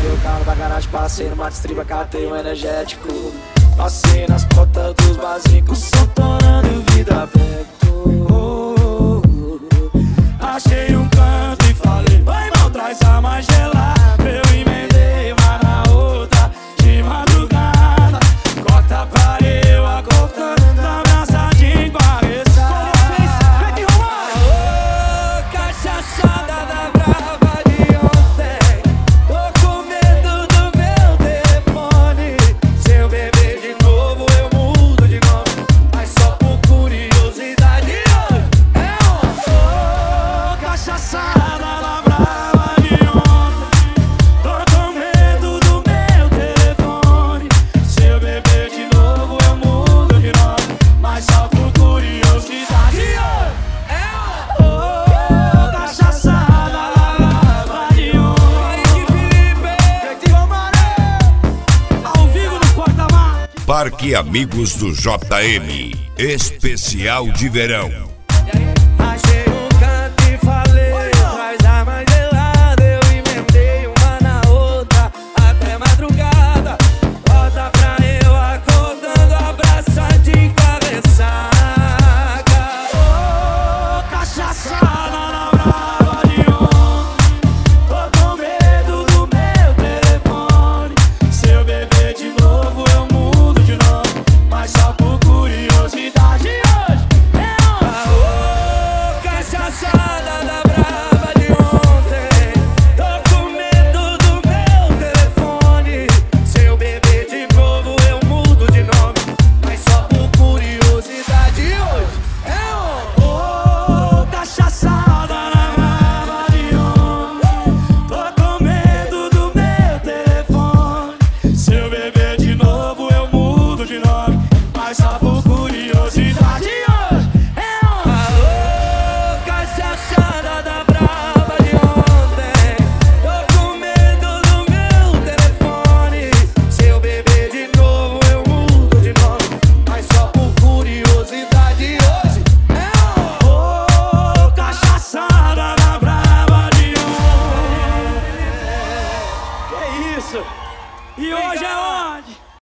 Peguei o carro da garagem, passei numa distriba, catei um energético. Passei nas portas dos barzinhos, som torando vida perto. Achei um canto e falei, vai irmão, traz a mais gelada. Eu emendei uma na outra, de madrugada. Corta pra eu acordando, abraçadinho com a ressaca. Ô, cachaçada da brava de ontem. Tô com medo do meu telefone. Se eu beber de novo, eu mudo de nome. Mas só por curiosidade. Ô, cachaçada da brava de ontem. Tô com medo do meu telefone. Se eu beber de novo, eu mudo de nome. Mas só por curiosidade. Ô, cachaçada da brava de ontem. Felipe, ao vivo no Porta-Mar. Parque Amigos do JM, especial de verão.